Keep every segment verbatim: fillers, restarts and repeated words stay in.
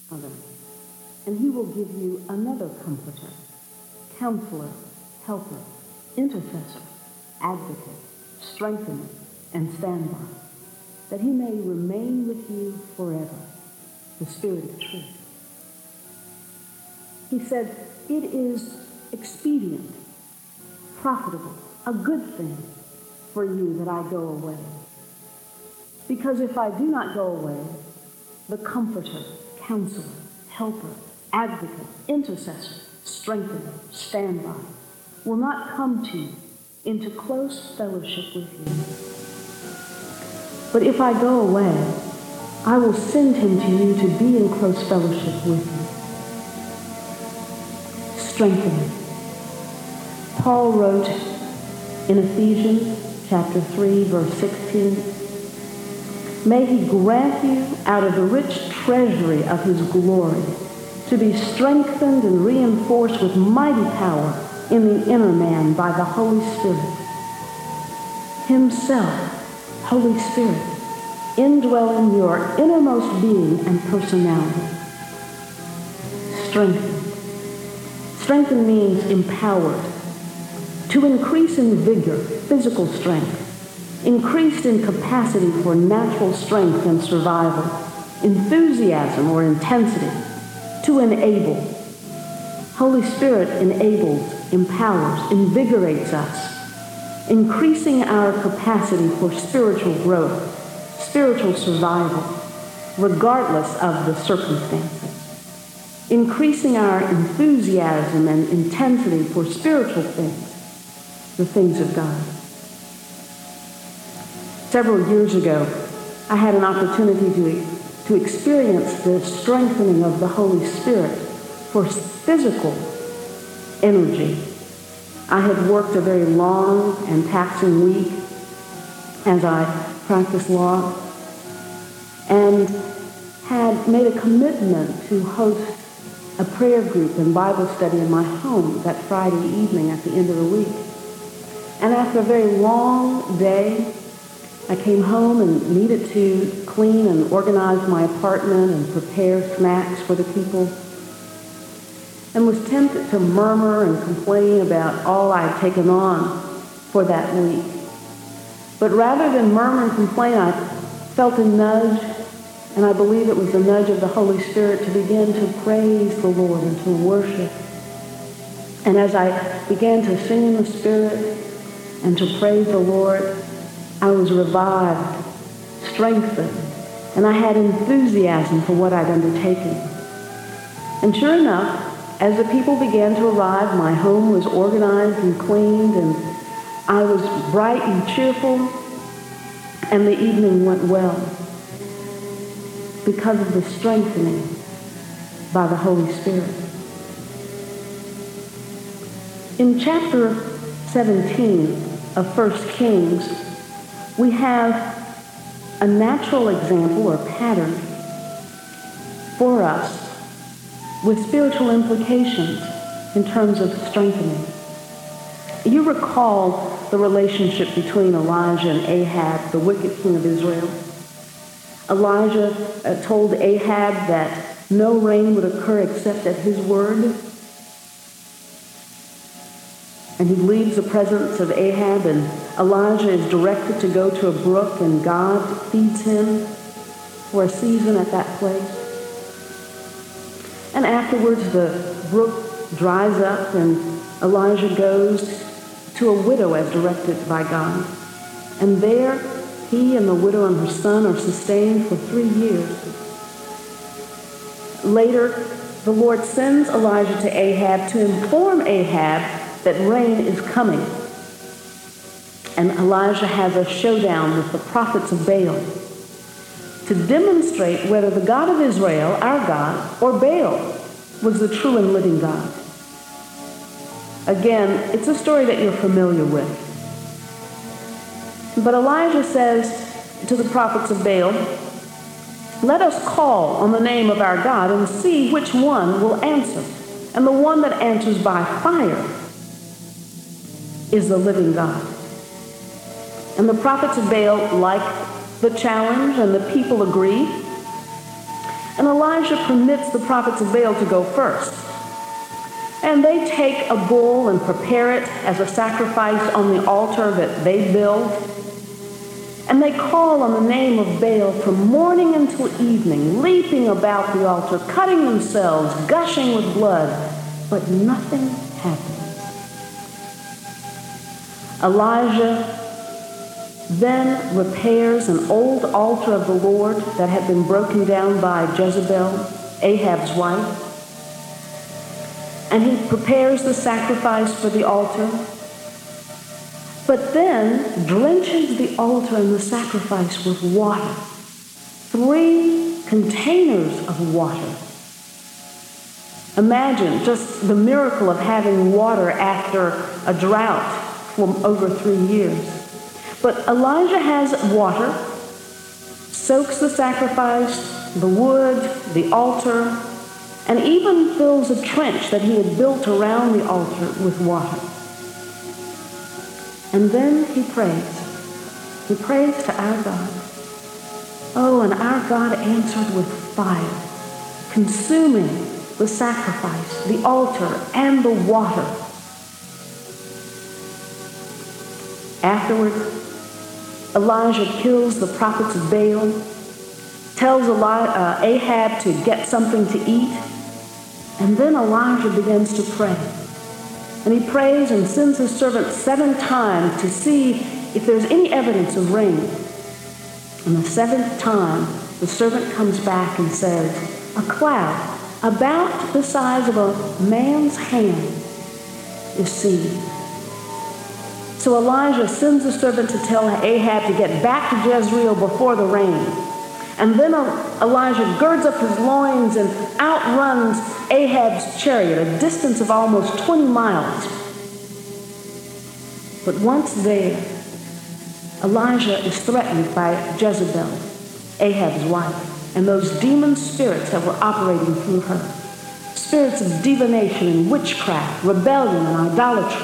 other. And he will give you another comforter, counselor, helper, intercessor, advocate, strengthener, and standby, that he may remain with you forever, the Spirit of truth. He said, it is expedient, profitable, a good thing for you that I go away. Because if I do not go away, the comforter, counselor, helper, advocate, intercessor, strengthener, standby, will not come to you into close fellowship with you. But if I go away, I will send him to you to be in close fellowship with you. Strengthening. Paul wrote in Ephesians chapter three, verse sixteen, may he grant you out of the rich treasury of his glory to be strengthened and reinforced with mighty power in the inner man by the Holy Spirit. Himself, Holy Spirit, indwell in your innermost being and personality. Strengthen. Strengthen means empowered. To increase in vigor, physical strength. Increased in capacity for natural strength and survival. Enthusiasm or intensity. To enable. Holy Spirit enables, empowers, invigorates us, increasing our capacity for spiritual growth, spiritual survival, regardless of the circumstances, increasing our enthusiasm and intensity for spiritual things, the things of God. Several years ago, I had an opportunity to, to experience the strengthening of the Holy Spirit for physical energy. I had worked a very long and taxing week as I practiced law and had made a commitment to host a prayer group and Bible study in my home that Friday evening at the end of the week. And after a very long day, I came home and needed to clean and organize my apartment and prepare snacks for the people, and was tempted to murmur and complain about all I had taken on for that week. But rather than murmur and complain, I felt a nudge, and I believe it was the nudge of the Holy Spirit to begin to praise the Lord and to worship. And as I began to sing in the Spirit and to praise the Lord, I was revived, strengthened, and I had enthusiasm for what I'd undertaken. And sure enough, as the people began to arrive, my home was organized and cleaned, and I was bright and cheerful, and the evening went well because of the strengthening by the Holy Spirit. In chapter seventeen of First Kings, we have a natural example or pattern for us with spiritual implications in terms of strengthening. You recall the relationship between Elijah and Ahab, the wicked king of Israel. Elijah uh, told Ahab that no rain would occur except at his word. And he leaves the presence of Ahab, and Elijah is directed to go to a brook, and God feeds him for a season at that place. And afterwards, the brook dries up, and Elijah goes to a widow as directed by God. And there, he and the widow and her son are sustained for three years. Later, the Lord sends Elijah to Ahab to inform Ahab that rain is coming. And Elijah has a showdown with the prophets of Baal to demonstrate whether the God of Israel, our God, or Baal was the true and living God. Again, it's a story that you're familiar with. But Elijah says to the prophets of Baal, let us call on the name of our God and see which one will answer. And the one that answers by fire is the living God. And the prophets of Baal like the challenge, and the people agree. And Elijah permits the prophets of Baal to go first. And they take a bull and prepare it as a sacrifice on the altar that they build. And they call on the name of Baal from morning until evening, leaping about the altar, cutting themselves, gushing with blood. But nothing happens. Elijah then repairs an old altar of the Lord that had been broken down by Jezebel, Ahab's wife. And he prepares the sacrifice for the altar, but then drenches the altar and the sacrifice with water. Three containers of water. Imagine just the miracle of having water after a drought for over three years. But Elijah has water, soaks the sacrifice, the wood, the altar, and even fills a trench that he had built around the altar with water. And then he prays. He prays to our God. Oh, and our God answered with fire, consuming the sacrifice, the altar, and the water. Afterward, Elijah kills the prophets of Baal, tells Eli- uh, Ahab to get something to eat, and then Elijah begins to pray. And he prays and sends his servant seven times to see if there's any evidence of rain. And the seventh time, the servant comes back and says, a cloud about the size of a man's hand is seen. So Elijah sends a servant to tell Ahab to get back to Jezreel before the rain. And then Elijah girds up his loins and outruns Ahab's chariot, a distance of almost twenty miles. But once there, Elijah is threatened by Jezebel, Ahab's wife, and those demon spirits that were operating through her. Spirits of divination and witchcraft, rebellion and idolatry.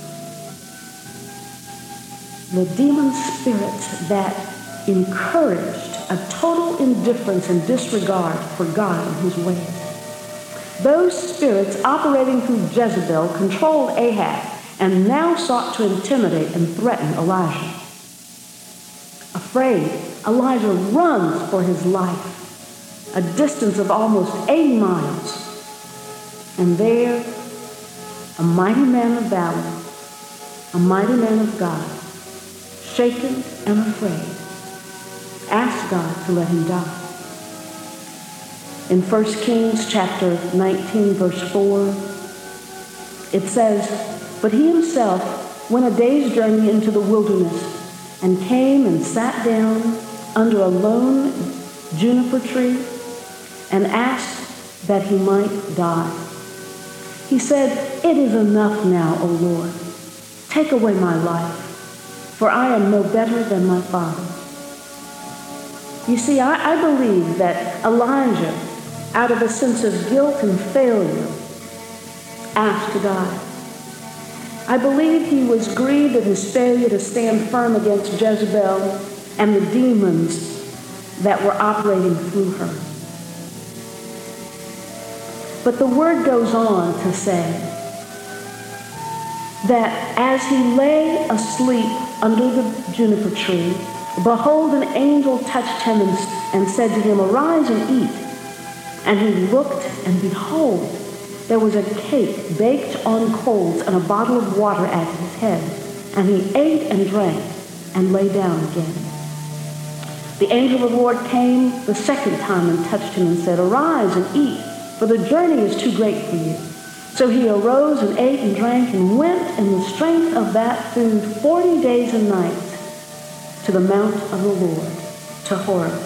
The demon spirits that encouraged a total indifference and disregard for God and his ways. Those spirits operating through Jezebel controlled Ahab and now sought to intimidate and threaten Elijah. Afraid, Elijah runs for his life, a distance of almost eighty miles. And there, a mighty man of valor, a mighty man of God, shaken and afraid, asked God to let him die. In First Kings chapter nineteen, verse four, it says, but he himself went a day's journey into the wilderness and came and sat down under a lone juniper tree and asked that he might die. He said, it is enough now, O Lord. Take away my life, for I am no better than my father. You see, I, I believe that Elijah, out of a sense of guilt and failure, asked to die. I believe he was grieved at his failure to stand firm against Jezebel and the demons that were operating through her. But the word goes on to say that as he lay asleep under the juniper tree, behold, an angel touched him and, and said to him, arise and eat. And he looked, and behold, there was a cake baked on coals and a bottle of water at his head. And he ate and drank and lay down again. The angel of the Lord came the second time and touched him and said, arise and eat, for the journey is too great for you. So he arose and ate and drank and went in the strength of that food forty days and nights to the mount of the Lord, to Horeb.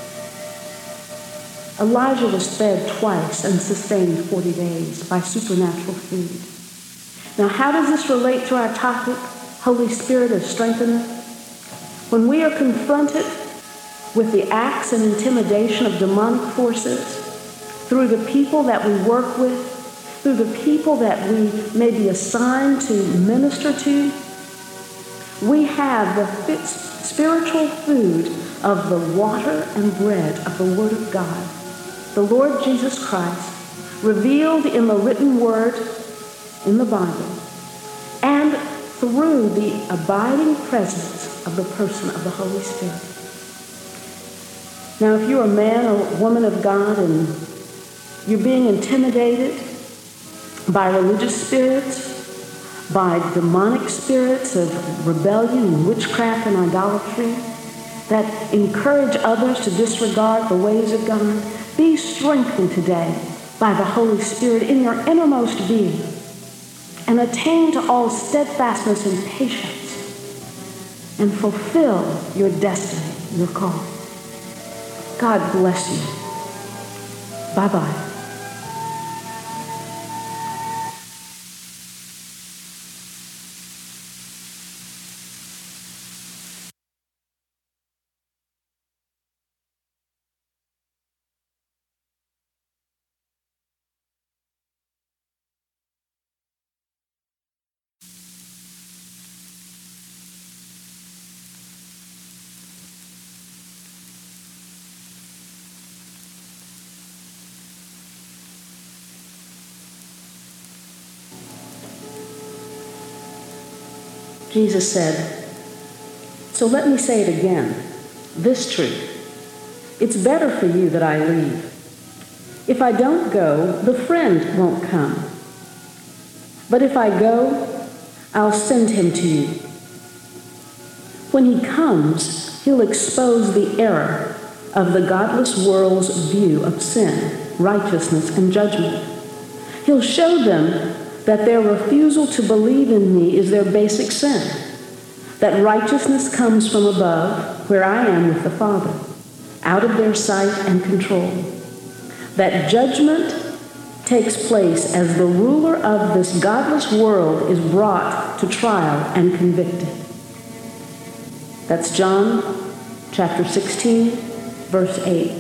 Elijah was fed twice and sustained forty days by supernatural food. Now, how does this relate to our topic, Holy Spirit as Strengthener? When we are confronted with the acts and intimidation of demonic forces through the people that we work with, through the people that we may be assigned to minister to, we have the spiritual food of the water and bread of the Word of God the Lord Jesus Christ, revealed in the written word in the Bible, and through the abiding presence of the person of the Holy Spirit. Now, if you're a man or woman of God and you're being intimidated by religious spirits, by demonic spirits of rebellion and witchcraft and idolatry that encourage others to disregard the ways of God, be strengthened today by the Holy Spirit in your innermost being and attain to all steadfastness and patience and fulfill your destiny, your call. God bless you. Bye-bye. Jesus said, "So let me say it again, this truth. It's better for you that I leave. If I don't go, the friend won't come. But if I go, I'll send him to you. When he comes, he'll expose the error of the godless world's view of sin, righteousness, and judgment. He'll show them that their refusal to believe in me is their basic sin, that righteousness comes from above, where I am with the Father, out of their sight and control, that judgment takes place as the ruler of this godless world is brought to trial and convicted." That's John chapter sixteen, verse eight,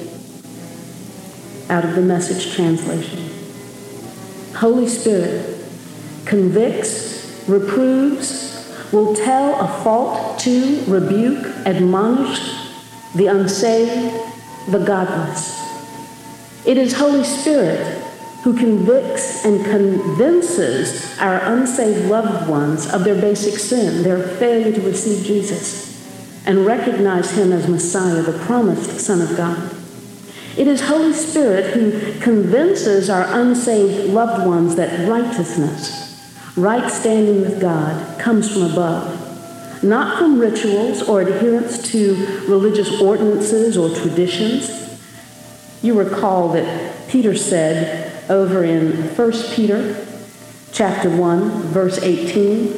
out of the Message translation. Holy Spirit convicts, reproves, will tell a fault to, rebuke, admonish the unsaved, the godless. It is Holy Spirit who convicts and convinces our unsaved loved ones of their basic sin, their failure to receive Jesus and recognize him as Messiah, the promised Son of God. It is Holy Spirit who convinces our unsaved loved ones that righteousness, right standing with God, comes from above, not from rituals or adherence to religious ordinances or traditions. You recall that Peter said over in First Peter chapter one, verse eighteen,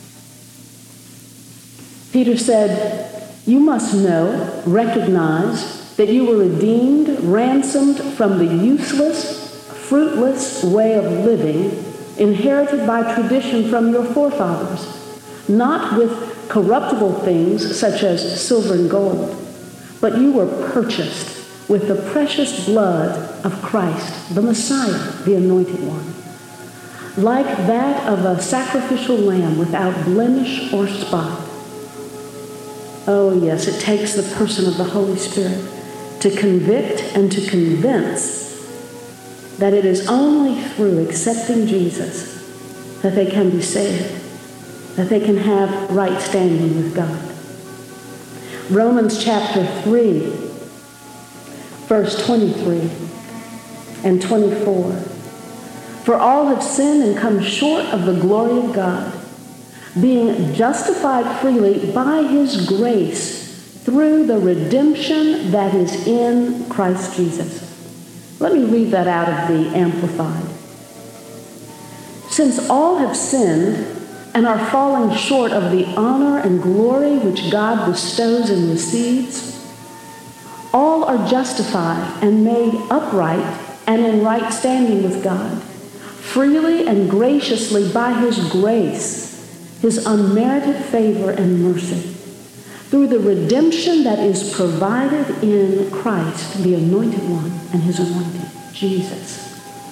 Peter said, "You must know, recognize, that you were redeemed, ransomed from the useless, fruitless way of living inherited by tradition from your forefathers, not with corruptible things such as silver and gold, but you were purchased with the precious blood of Christ, the Messiah, the Anointed One, like that of a sacrificial lamb without blemish or spot." Oh yes, it takes the person of the Holy Spirit to convict and to convince that it is only through accepting Jesus that they can be saved, that they can have right standing with God. Romans chapter three, verse twenty-three and twenty-four. "For all have sinned and come short of the glory of God, being justified freely by his grace through the redemption that is in Christ Jesus." Let me read that out of the Amplified. "Since all have sinned and are falling short of the honor and glory which God bestows and receives, all are justified and made upright and in right standing with God, freely and graciously by his grace, his unmerited favor and mercy, through the redemption that is provided in Christ, the Anointed One, and his anointed, Jesus."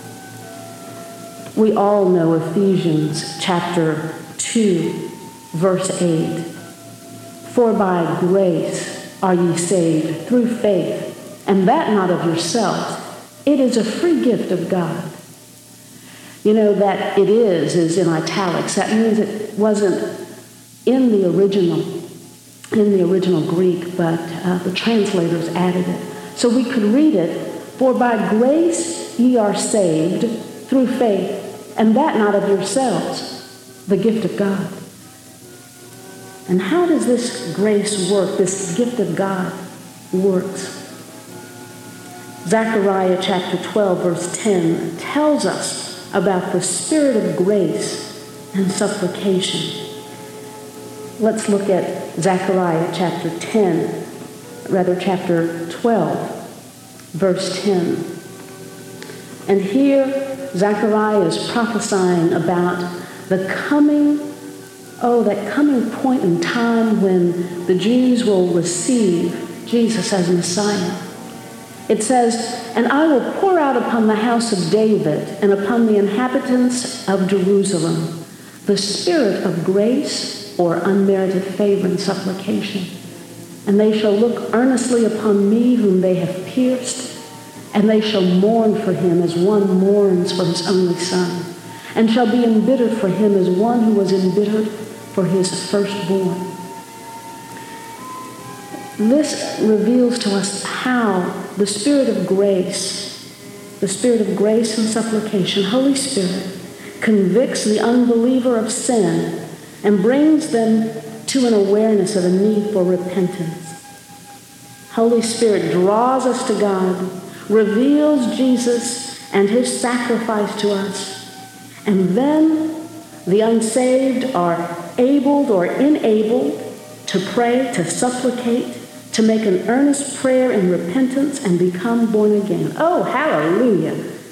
We all know Ephesians chapter two, verse eight. "For by grace are ye saved through faith, and that not of yourselves. It is a free gift of God. You know, that it is is in italics. That means it wasn't in the original, in the original Greek, but uh, the translators added it. So we could read it, for by grace ye are saved through faith, and that not of yourselves, the gift of God. And how does this grace work, this gift of God works? Zechariah chapter twelve, verse ten tells us about the spirit of grace and supplication. Let's look at Zechariah chapter ten, rather chapter twelve, verse ten. And here Zechariah is prophesying about the coming, oh, that coming point in time when the Jews will receive Jesus as Messiah. It says, and I will pour out upon the house of David and upon the inhabitants of Jerusalem the spirit of grace or unmerited favor and supplication. And they shall look earnestly upon me whom they have pierced, and they shall mourn for him as one mourns for his only son, and shall be embittered for him as one who was embittered for his firstborn. This reveals to us how the spirit of grace, the spirit of grace and supplication, Holy Spirit, convicts the unbeliever of sin and brings them to an awareness of a need for repentance. Holy Spirit draws us to God, reveals Jesus and his sacrifice to us, and then the unsaved are abled or enabled to pray, to supplicate, to make an earnest prayer in repentance and become born again. Oh, hallelujah!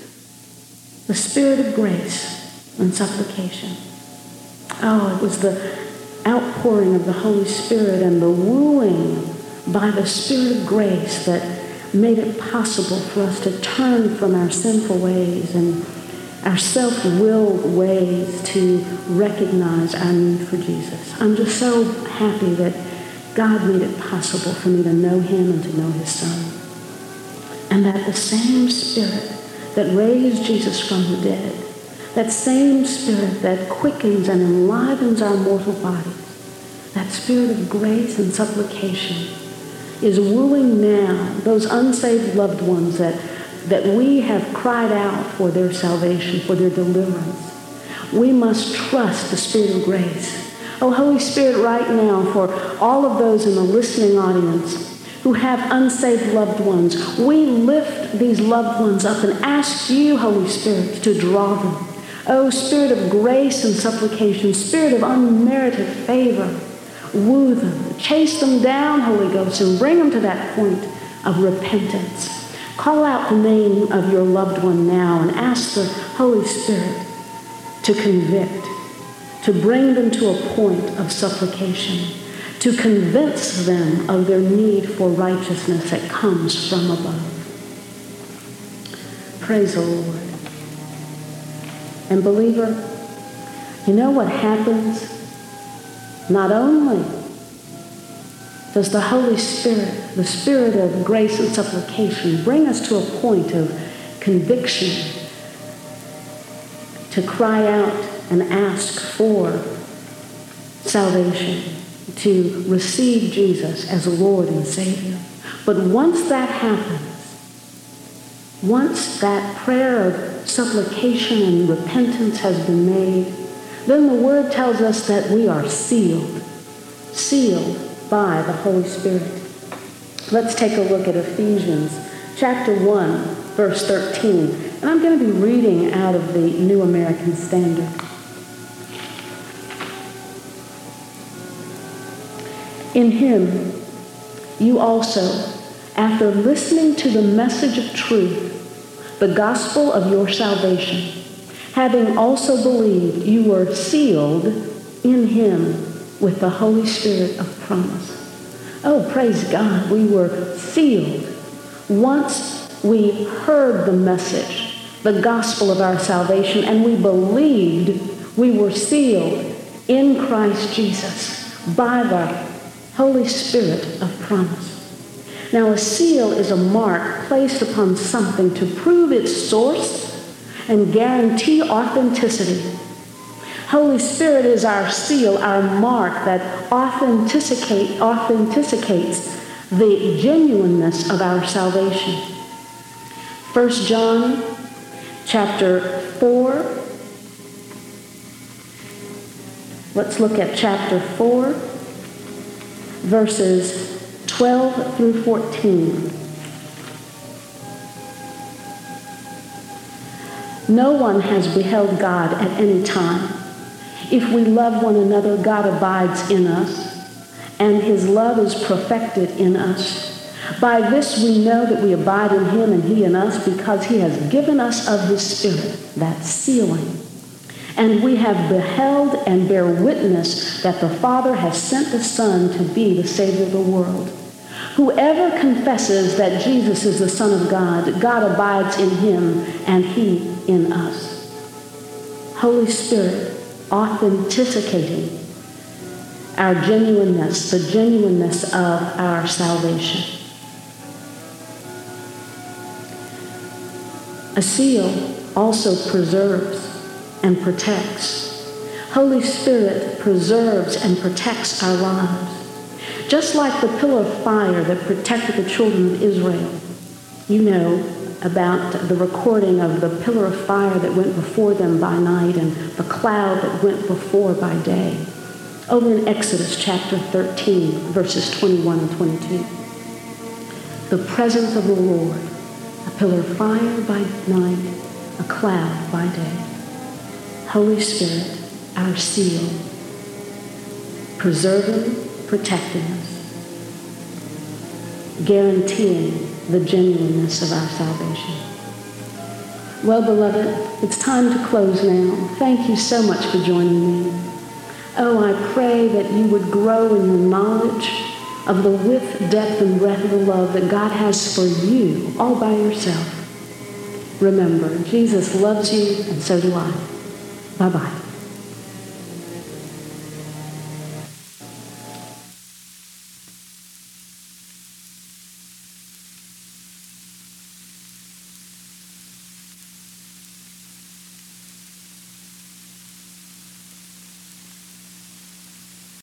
The spirit of grace and supplication. Oh, it was the outpouring of the Holy Spirit and the wooing by the Spirit of grace that made it possible for us to turn from our sinful ways and our self-willed ways to recognize our need for Jesus. I'm just so happy that God made it possible for me to know him and to know his son. And that the same Spirit that raised Jesus from the dead, that same Spirit that quickens and enlivens our mortal bodies, that Spirit of grace and supplication is wooing now those unsaved loved ones that, that we have cried out for their salvation, for their deliverance. We must trust the Spirit of grace. Oh, Holy Spirit, right now, for all of those in the listening audience who have unsaved loved ones, we lift these loved ones up and ask you, Holy Spirit, to draw them. Oh, Spirit of grace and supplication, Spirit of unmerited favor, woo them, chase them down, Holy Ghost, and bring them to that point of repentance. Call out the name of your loved one now and ask the Holy Spirit to convict, to bring them to a point of supplication, to convince them of their need for righteousness that comes from above. Praise the Lord. And believer, you know what happens? Not only does the Holy Spirit, the Spirit of grace and supplication, bring us to a point of conviction, to cry out and ask for salvation, to receive Jesus as Lord and Savior. But once that happens, once that prayer of supplication and repentance has been made, then the Word tells us that we are sealed, sealed by the Holy Spirit. Let's take a look at Ephesians chapter one, verse thirteen. And I'm going to be reading out of the New American Standard. In him, you also, after listening to the message of truth, the gospel of your salvation, having also believed, you were sealed in him with the Holy Spirit of promise. Oh, praise God, we were sealed. Once we heard the message, the gospel of our salvation, and we believed, we were sealed in Christ Jesus by the Holy Spirit of promise. Now, a seal is a mark placed upon something to prove its source and guarantee authenticity. Holy Spirit is our seal, our mark that authenticate, authenticates the genuineness of our salvation. First John chapter four. Let's look at chapter four, verses twelve through fourteen. No one has beheld God at any time. If we love one another, God abides in us, and his love is perfected in us. By this we know that we abide in him and he in us, because he has given us of his Spirit, that sealing. And we have beheld and bear witness that the Father has sent the Son to be the Savior of the world. Whoever confesses that Jesus is the Son of God, God abides in him and he in us. Holy Spirit, authenticating our genuineness, the genuineness of our salvation. A seal also preserves and protects. Holy Spirit preserves and protects our lives. Just like the pillar of fire that protected the children of Israel. You know about the recording of the pillar of fire that went before them by night and the cloud that went before by day. Over in Exodus chapter thirteen, verses twenty-one and twenty-two. The presence of the Lord, a pillar of fire by night, a cloud by day. Holy Spirit, our seal, preserving, protecting us, guaranteeing the genuineness of our salvation. Well, beloved, it's time to close now. Thank you so much for joining me. Oh, I pray that you would grow in your knowledge of the width, depth, and breadth of the love that God has for you all by yourself. Remember, Jesus loves you, and so do I. Bye-bye.